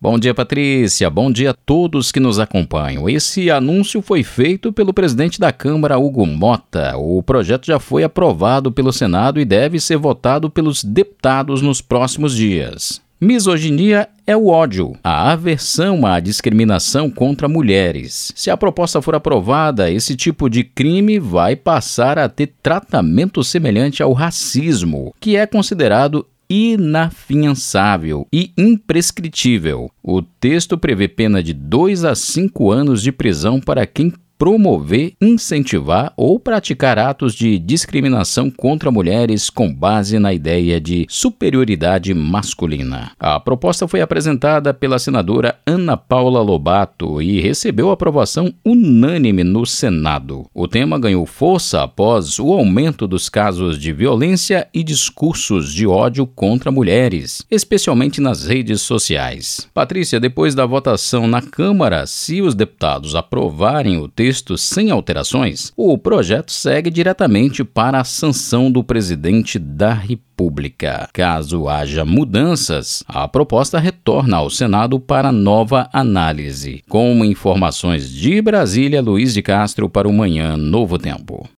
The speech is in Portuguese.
Bom dia, Patrícia. Bom dia a todos que nos acompanham. Esse anúncio foi feito pelo presidente da Câmara, Hugo Mota. O projeto já foi aprovado pelo Senado e deve ser votado pelos deputados nos próximos dias. Misoginia é o ódio, a aversão à discriminação contra mulheres. Se a proposta for aprovada, esse tipo de crime vai passar a ter tratamento semelhante ao racismo, que é considerado inafiançável e imprescritível. O texto prevê pena de 2 a 5 anos de prisão para quem promover, incentivar ou praticar atos de discriminação contra mulheres com base na ideia de superioridade masculina. A proposta foi apresentada pela senadora Ana Paula Lobato e recebeu aprovação unânime no Senado. O tema ganhou força após o aumento dos casos de violência e discursos de ódio contra mulheres, especialmente nas redes sociais. Patrícia, depois da votação na Câmara, se os deputados aprovarem o texto sem alterações, o projeto segue diretamente para a sanção do presidente da República. Caso haja mudanças, a proposta retorna ao Senado para nova análise. Com informações de Brasília, Luiz de Castro para o Manhã Novo Tempo.